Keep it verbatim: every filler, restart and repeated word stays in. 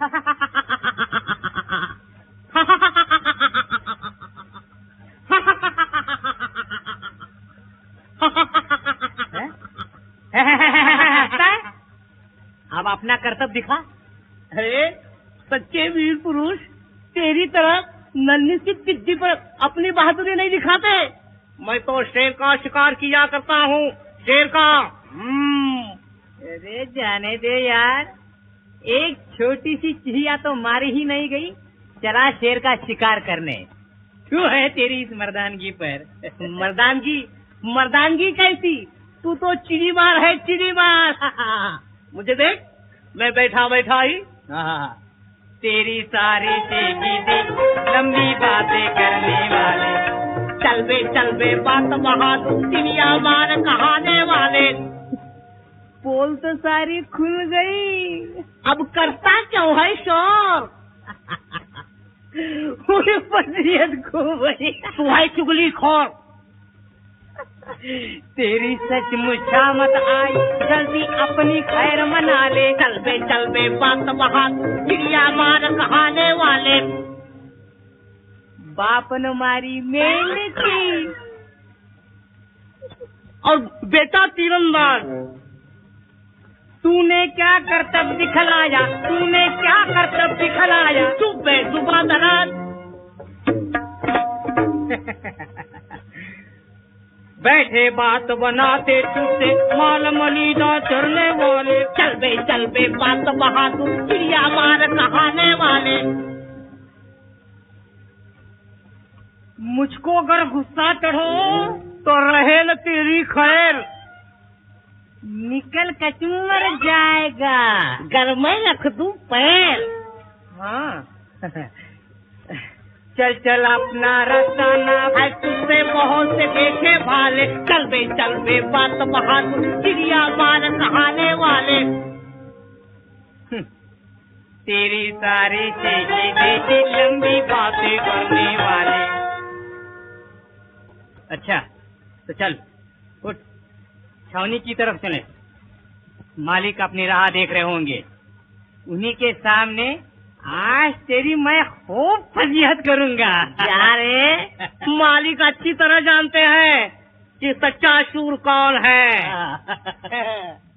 अब अपना कर्तव्य दिखा। अरे सच्चे वीर पुरुष तेरी तरह नन्ही सी पिद्दी पर अपनी बहादुरी नहीं दिखाते। मैं तो शेर का शिकार किया करता हूँ, शेर का। अरे जाने दे यार, एक छोटी सी चिड़िया तो मारी ही नहीं गई, चला शेर का शिकार करने। क्यों है तेरी इस मर्दानगी पर? मर्दानगी मर्दानगी कैसी? तू तो चिड़ी मार है, चिड़ी मार। मुझे देख, मैं बैठा बैठा ही। तेरी सारी सीधी सी लंबी बातें करने वाले, चल बे चल बे बात बहादुर चिड़िया मार कहाने वाले। पोल तो सारी खुल गई, अब करता क्यों है शोर? पूरी फजीयत खो गई। तू है चुगली खोर। तेरी सचमुच शामत आई, जल्दी अपनी खैर मना ले। चल बे चल बे बात बहादुर चिड़िया मार कहाने वाले। बाप न मारी मेल की और बेटा तीरंदाज। तूने क्या कर्तव्य दिखलाया, तूने क्या कर्तव्य दिखलाया? चुप बे जुबान दराज। बैठे बात बनाते चुपते, माल मलीदा चढ़ने वाले। चल बे चल बे बात बहादुर चिड़िया मार कहाने वाले। मुझको अगर गुस्सा चढ़ो तो रहे न तेरी खैर। निकल कचूमर जाएगा। घर में रख दूं पैर। हाँ चल चल अपना रास्ता ना है, तुझसे बहुत से देखे भाले। चल बे चल बे बात बहादुर चिड़िया मार कहाने वाले। तेरी सारी सीधी देसी लंबी बातें करने वाले। अच्छा तो चल उठ, छावनी की तरफ चले। मालिक अपनी राह देख रहे होंगे, उन्हीं के सामने आज तेरी मैं खूब फजीहत करूंगा। यारे मालिक अच्छी तरह जानते हैं कि सच्चा शूर कौन है।